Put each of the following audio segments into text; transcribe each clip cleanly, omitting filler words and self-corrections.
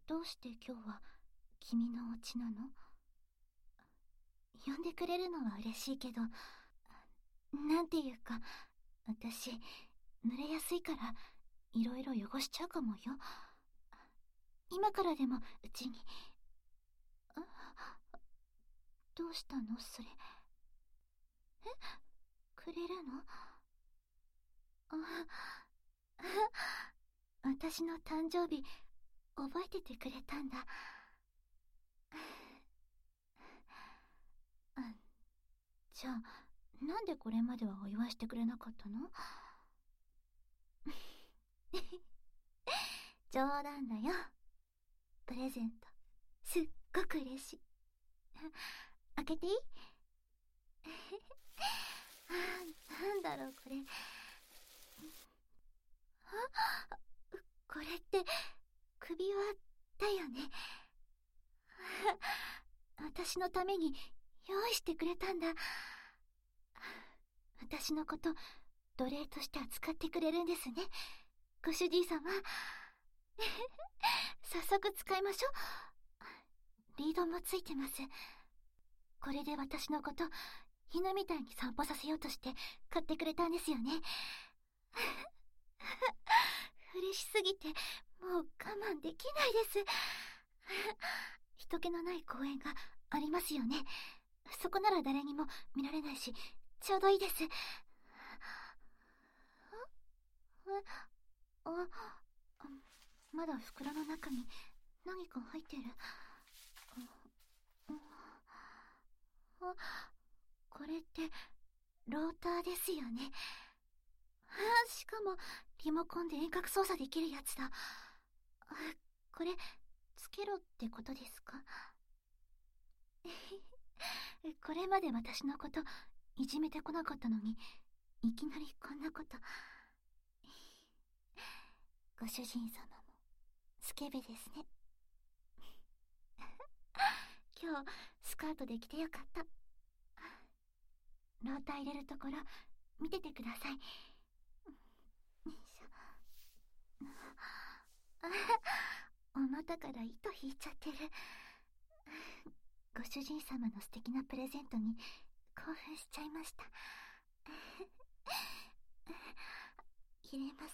どうして今日は君のお家なの？呼んでくれるのは嬉しいけど、なんていうか、私、濡れやすいから、いろいろ汚しちゃうかもよ。今からでも、うちに。どうしたのそれ。くれるの？私の誕生日、覚えててくれたんだ。じゃあ、なんでこれまではお祝いしてくれなかったの？冗談だよ。プレゼント、すっごく嬉しい。開けていい？なんだろうこれ。これって首輪だよね。私のために用意してくれたんだ。私のこと奴隷として扱ってくれるんですね、ご主人様。早速使いましょう。リードもついてます。これで私のこと犬みたいに散歩させようとして買ってくれたんですよね。嬉しすぎてもう我慢できないです。人気のない公園がありますよね。そこなら誰にも見られないしちょうどいいです。まだ袋の中に何か入ってる。これってローターですよね。しかもリモコンで遠隔操作できるやつだ。これつけろってことですか？これまで私のこといじめてこなかったのに、いきなりこんなこと。ご主人様もスケベですね。今日スカートで着てよかった。ローター入れるところ見ててください。よいしょ。お股から糸引いちゃってる。ご主人様の素敵なプレゼントに興奮しちゃいました。入れます。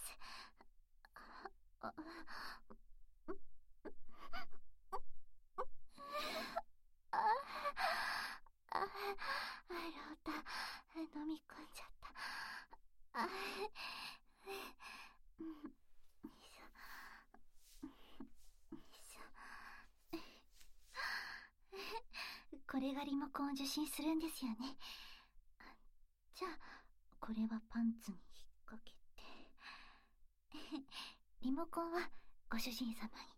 ロータ飲み込んじゃった。これがリモコンを受信するんですよね。じゃあこれはパンツに引っ掛けて、リモコンはご主人様に。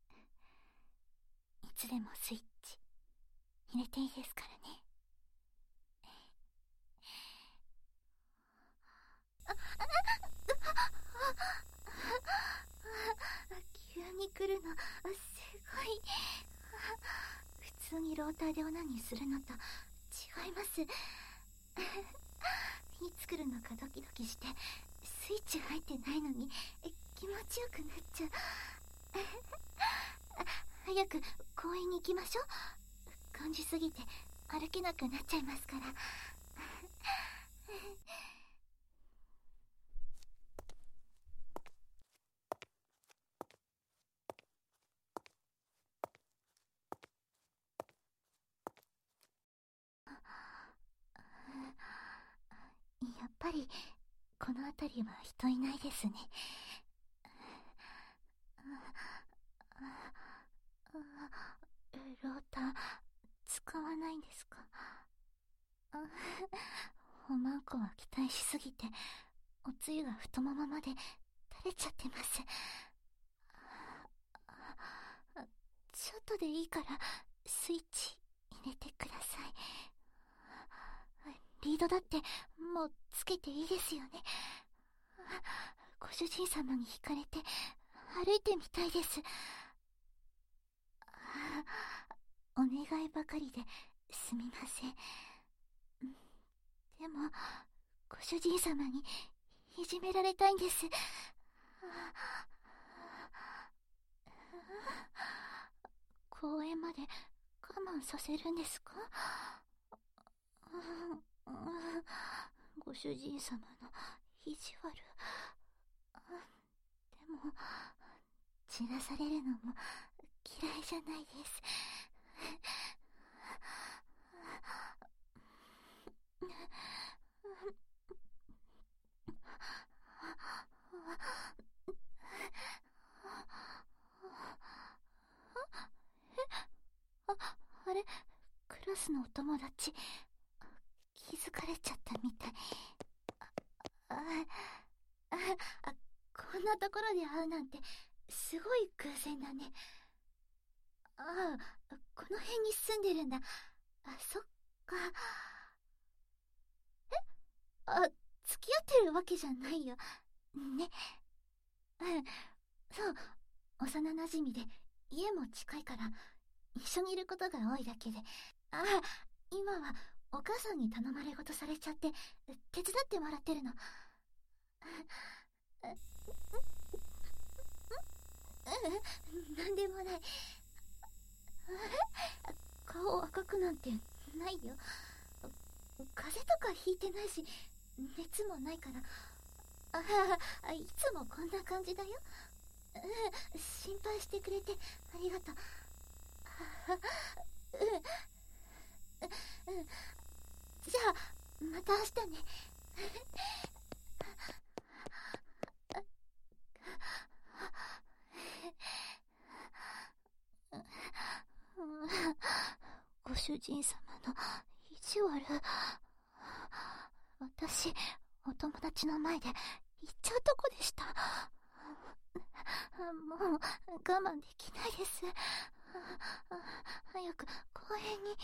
いつでもスイッチ入れていいですからね。急に来るのすごい。普通にローターでオナニーするのと違います。いつ来るのかドキドキして、スイッチ入ってないのに気持ちよくなっちゃう。早く公園に行きましょう。感じすぎて歩けなくなっちゃいますから。やっぱりこの辺りは人いないですね。ローター使わないんですか？おまんこは期待しすぎておつゆが太ももまで垂れちゃってます。ちょっとでいいからスイッチ入れてください。リードだってもうつけていいですよね。ご主人様に惹かれて歩いてみたいです。お願いばかりですみません。でもご主人様にいじめられたいんです。 公園まで我慢させるんですか？ご主人様の意地悪。でも、散らされるのも嫌いじゃないです。あれ、クラスのお友達、気づかれちゃったみたい。こんなところで会うなんて、すごい偶然だね。この辺に住んでるんだ。そっか。付き合ってるわけじゃないよ。ね。そう、幼馴染で、家も近いから、一緒にいることが多いだけで。今はお母さんに頼まれ事されちゃって、手伝ってもらってるの。なんでもない。顔赤くなんてないよ。風邪とかひいてないし、熱もないから。いつもこんな感じだよ。心配してくれてありがとう。じゃあまた明日ね。ご主人様の意地悪。私、お友達の前で言っちゃうとこでした。もう我慢できないです。早く公園に。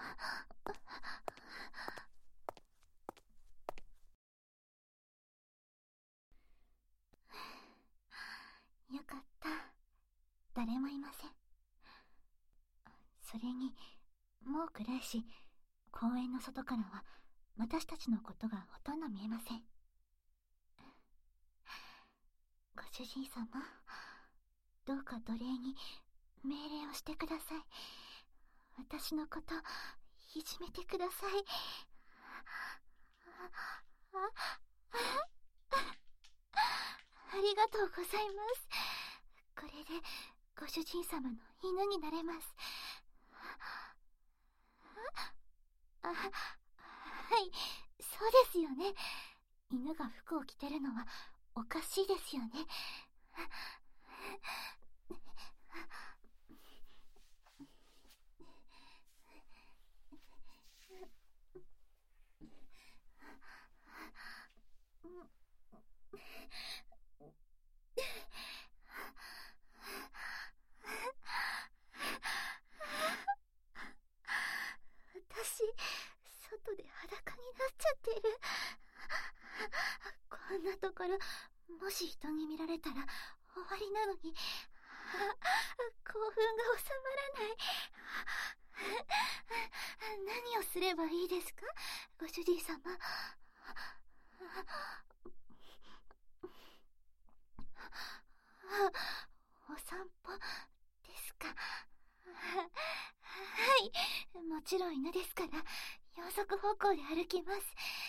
よかった。誰もいません。それに、もう暗いし、公園の外からは私たちのことがほとんど見えません。ご主人様、どうか奴隷に命令をしてください。私のこといじめてください。ありがとうございます。これでご主人様の犬になれます。はい、そうですよね。犬が服を着てるのはおかしいですよね。私、外で裸になっちゃってる。こんなところ、もし人に見られたら終わりなのに、興奮が収まらない。何をすればいいですか、ご主人様。お散歩ですか。はい、もちろん犬ですから、四足歩行で歩きます。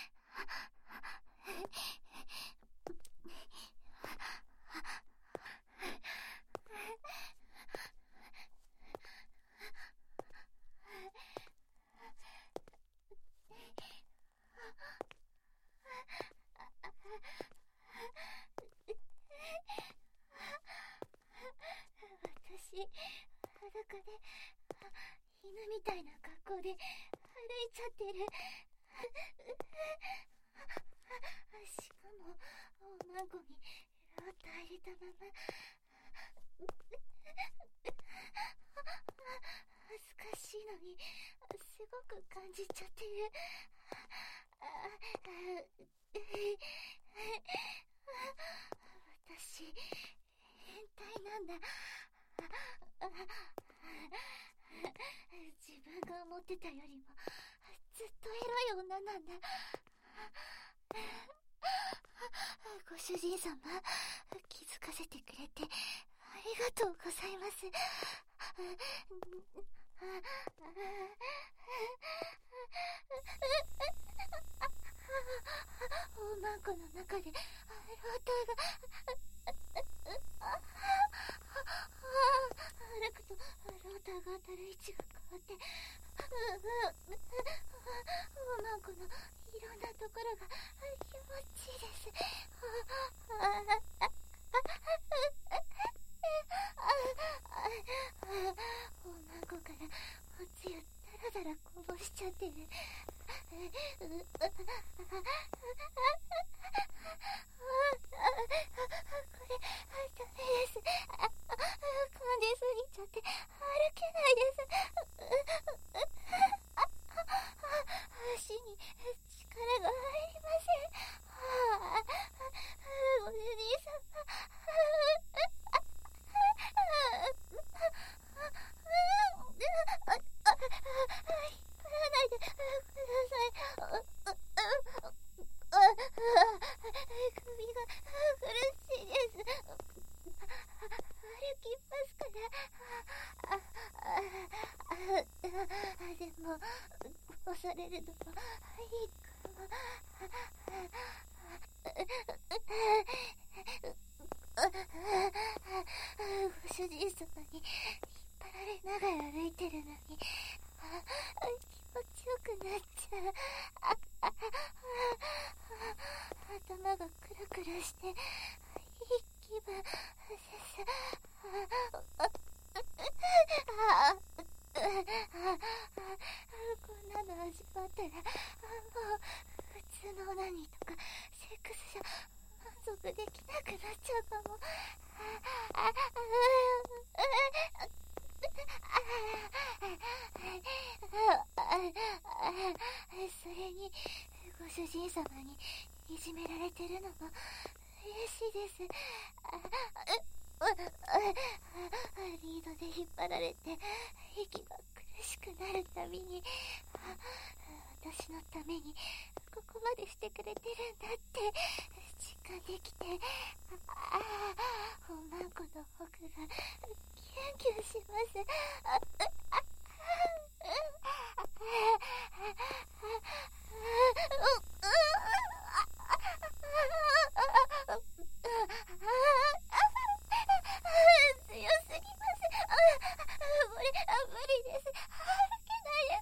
私、裸で犬みたいな格好で歩いちゃってる。しかもおまんこにロータ入れたまま。恥ずかしいのにすごく感じちゃってる。私変態なんだ。自分が思ってたよりもずっとエロい女なんだ。ご主人様、気づかせてくれてありがとうございます。 おまんこの中でローターが歩くとローターが当たる位置が変わっておまんこのいろんなところが気持ちいいです。おまんこからおつゆだらだらこぼしちゃってる。これダメです。噛んですぎちゃって歩けないです。足に力が入りません。ご主人様。引っ張らないでください。首が苦しいです。歩きますから。でも恐れるのもいいかも。ご主人様に引っ張られながら歩いてるのに気持ちよくなっちゃう。頭がクラクラしていい気分です。こんなの味わったらもう普通のオナニーとかセックスじゃ満足できなくなっちゃうかも。それにご主人様にいじめられてるのも嬉しいです。リードで引っ張られて息が苦しくなるたびに私のためにここまでしてくれてるんだって実感できて、おまんこの奥がキュンキュンします。強すぎます。無理です。歩けないです。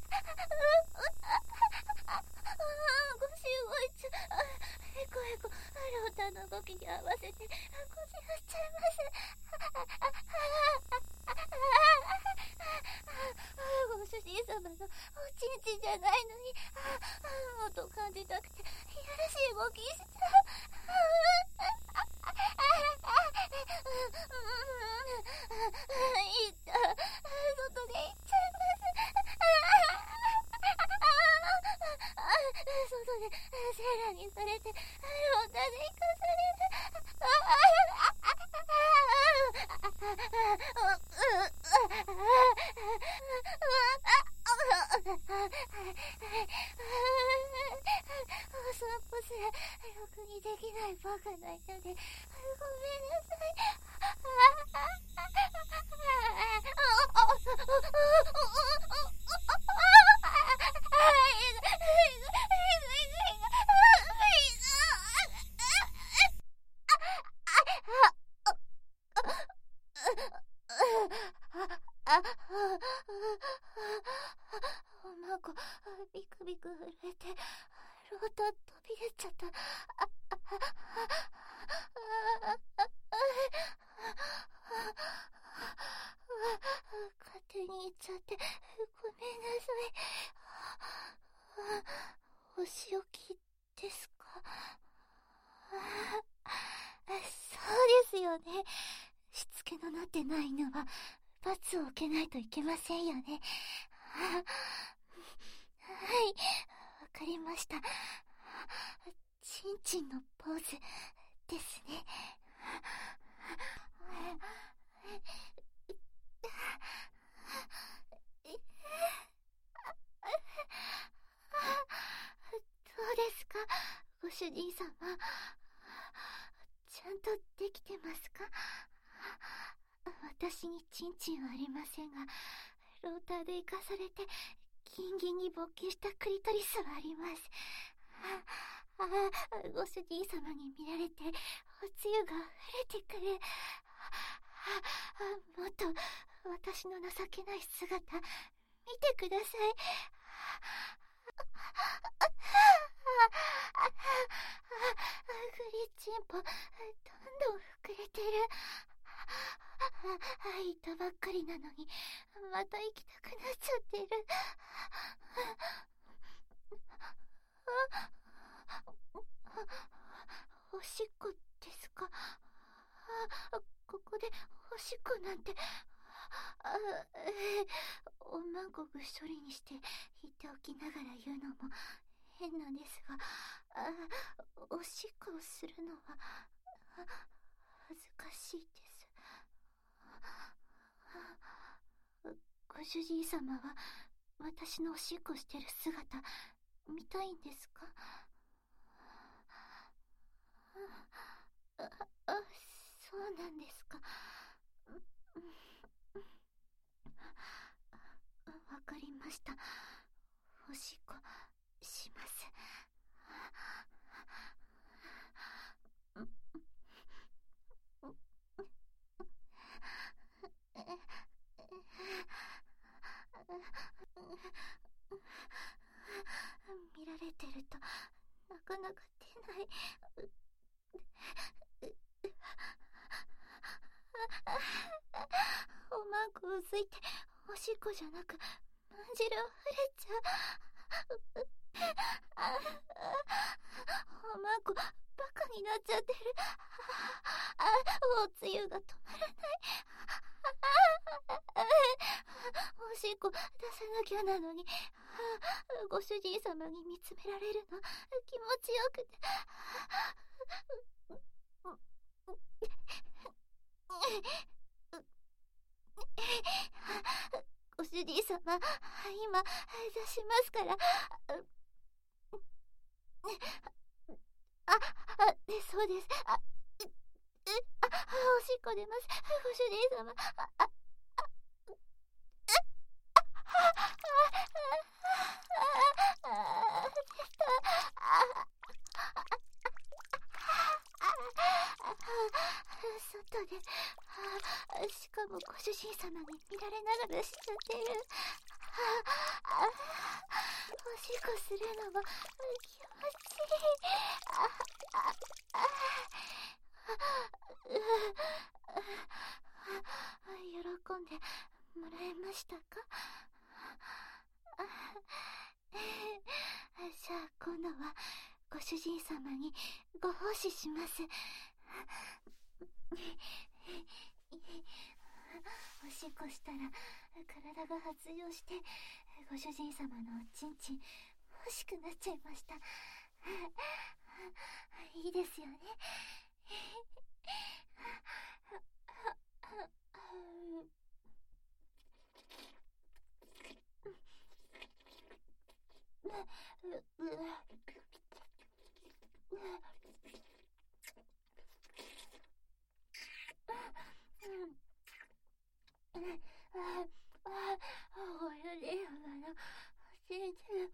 腰動いちゃう。へこへこローターの動きに合わせて腰振っちゃいます。ご主人様のおちんちんじゃないのにもっと感じたくていやらしい動きしちゃう。外で行っちゃいます。外でセーラーにされてローターで行かされる。お散歩すらろくにできないバカな人でごめんなさい。おまんこビクビク震えてローター飛び出ちゃった。勝手に行っちゃってごめんなさい。お仕置きですか？そうですよね。しつけのなってない犬は罰を受けないといけませんよね。はい、わかりました。ちんちんのポーズですね。どうですか、ご主人様。ちゃんとできてますか？ 私にチンチンはありませんが、ローターで生かされてギンギンに勃起したクリトリスはあります。ご主人様に見られておつゆが溢れてくる。もっと私の情けない姿見てください。グリチンポどんどん膨れてる。行ったばっかりなのにまた行きたくなっちゃってる。おしっこですか？ここでおしっこなんて。おまんこぐっしょりにして言っておきながら言うのも変なんですが、おしっこをするのは恥ずかしいです。ご主人様は私のおしっこしてる姿見たいんですか？そうなんですか。わかりました。おしっこします。見られてるとなかなか出ない。おまんこをついておしっこじゃなくまんじるあふれちゃう。おまんこバカになっちゃってる。おつゆが止まらない。おしっこ出さなきゃなのに、ご主人様に見つめられるの気持ちよくて。ご主人様、今出しますから。そうです。おしっこ出ます。ご主人様。外で、しかもご主人様に見られながらしちゃってる。おしっこするのも気持ちいい。喜んでもらえましたか？じゃあ今度はご主人様にご奉仕します。おしっこしたら体が発情してご主人様のおちんちん欲しくなっちゃいました。いいですよね。ご主人様のおちんちん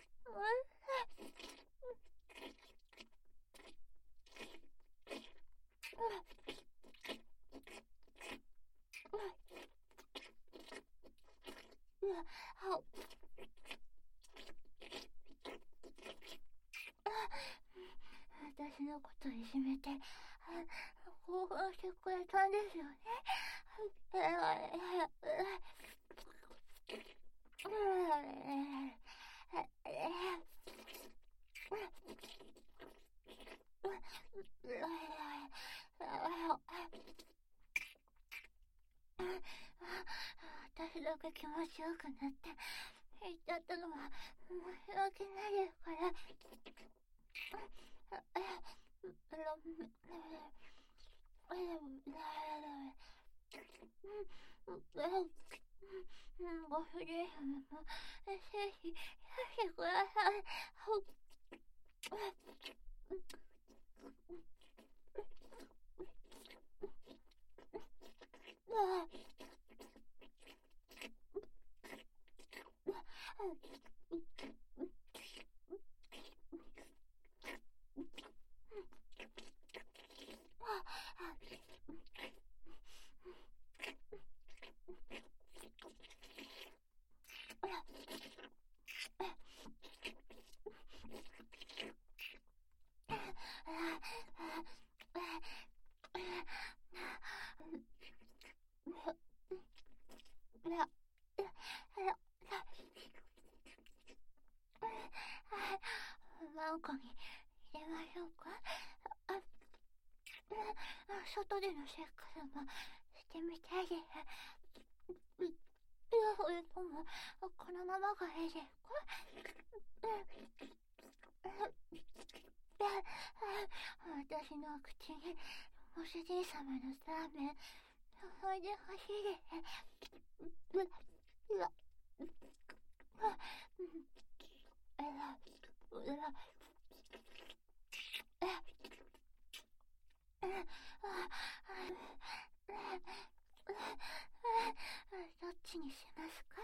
私のこといじめて興奮してくれたんですよね。私だけ気持ちよくなって言っちゃったのは申し訳ないですから。ご主人様もぜひしてください。 に入れましょうか。外でのセックスもしてみたいです。それともこのままがいいですか？私の口にご主人様のラーメン注いでほしいです。どっちにしますか？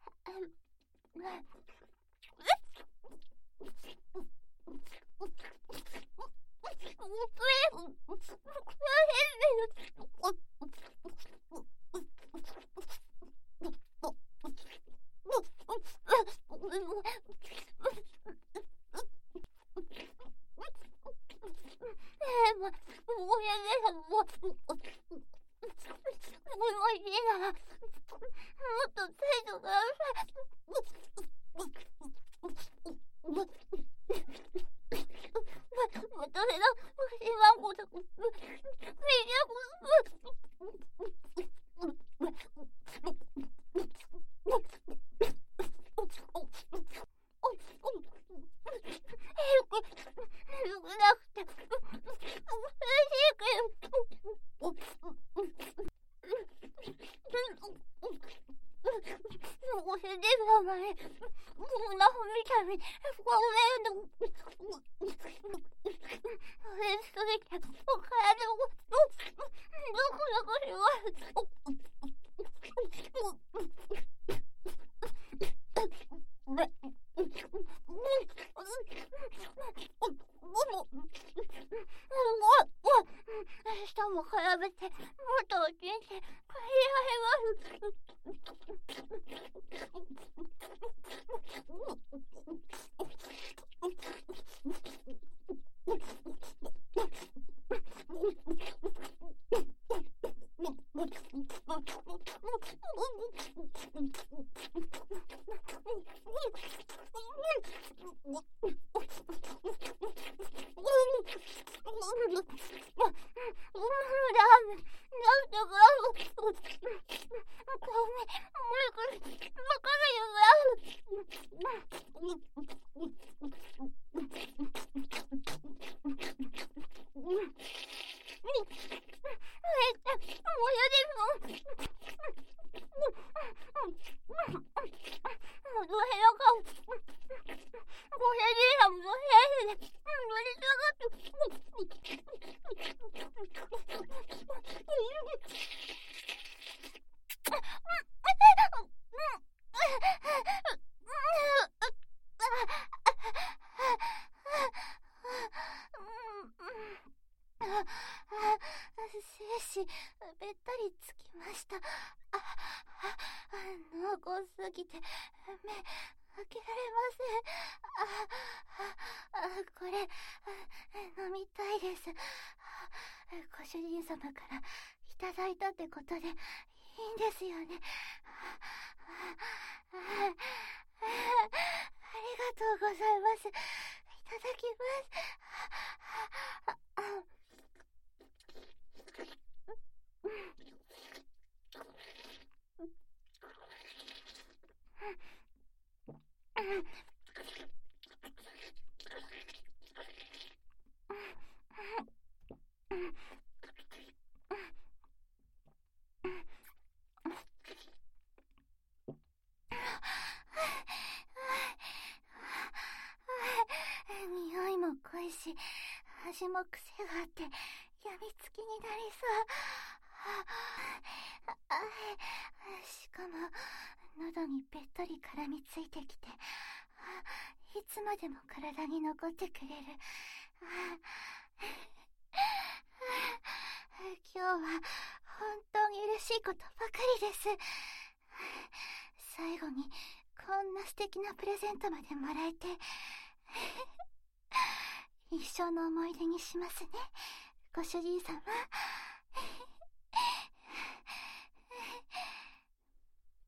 舌も絡めて、もっとおちんて、食い合います。精子べったりつきました。濃厚すぎて目開けられません。これ飲みたいです。ご主人様からいただいたってことでいいんですよね。ありがとうございます。いただきます。匂いも濃いし、味も癖があってやみつきになりそう。しかも喉にべったり絡みついてきて、いつまでも体に残ってくれる。今日は本当に嬉しいことばかりです。最後にこんな素敵なプレゼントまでもらえて一生の思い出にしますね、ご主人様。